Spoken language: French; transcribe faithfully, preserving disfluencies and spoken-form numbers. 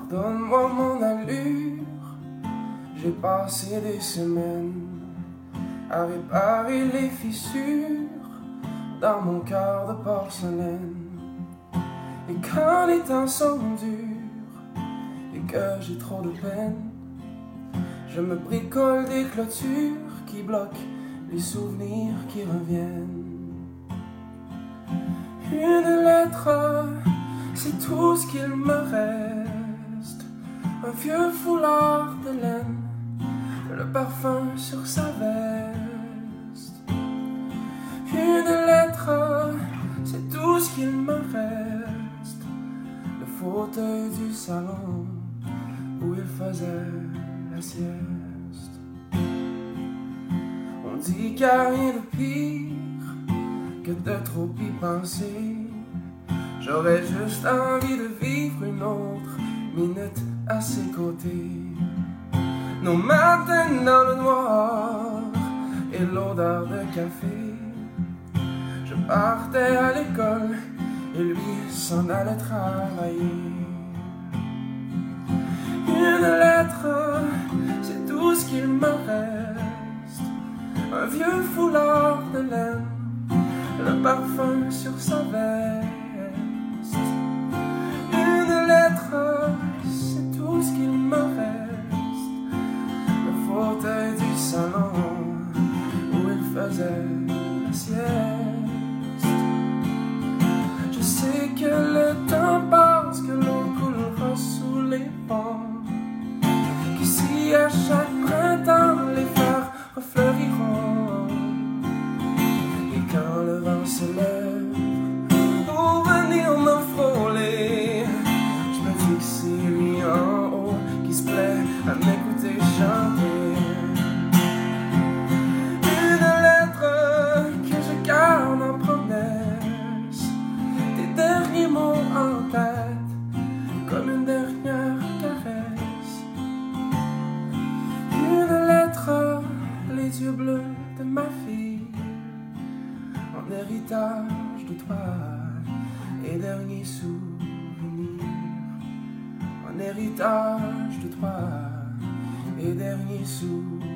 Pardonne-moi mon allure, j'ai passé des semaines à réparer les fissures dans mon cœur de porcelaine. Et quand les temps sont durs et que j'ai trop de peine, je me bricole des clôtures qui bloquent les souvenirs qui reviennent. Une lettre, c'est tout ce qu'il me reste. Un vieux foulard de laine, le parfum sur sa veste. Une lettre, c'est tout ce qu'il me reste. Le fauteuil du salon où il faisait la sieste. On dit qu'il n'y a rien de pire que de trop y penser. J'aurais juste envie de vivre une autre minute à ses côtés. Nos matins dans le noir et l'odeur de café. Je partais à l'école et lui s'en allait travailler. Une lettre, c'est tout ce qu'il me reste. Un vieux foulard de laine, le parfum sur sa veste. Une lettre, c'est tout ce qu'il me reste. Le fauteuil du salon où il faisait la sieste. Je sais que le temps passe, que l'eau coulera sous les ponts, qu'ici à chaque printemps les fleurs refleuriront. Et quand le vent se lève pour venir me frôler, je me dis que c'est lui en haut qui se plaît à m'écouter chanter. Une lettre que je garde en promesse, tes derniers mots en tête, comme une dernière caresse. Une lettre, les yeux bleus de ma fille, en héritage de toi et dernier souvenir. En héritage de toi et dernier souvenir.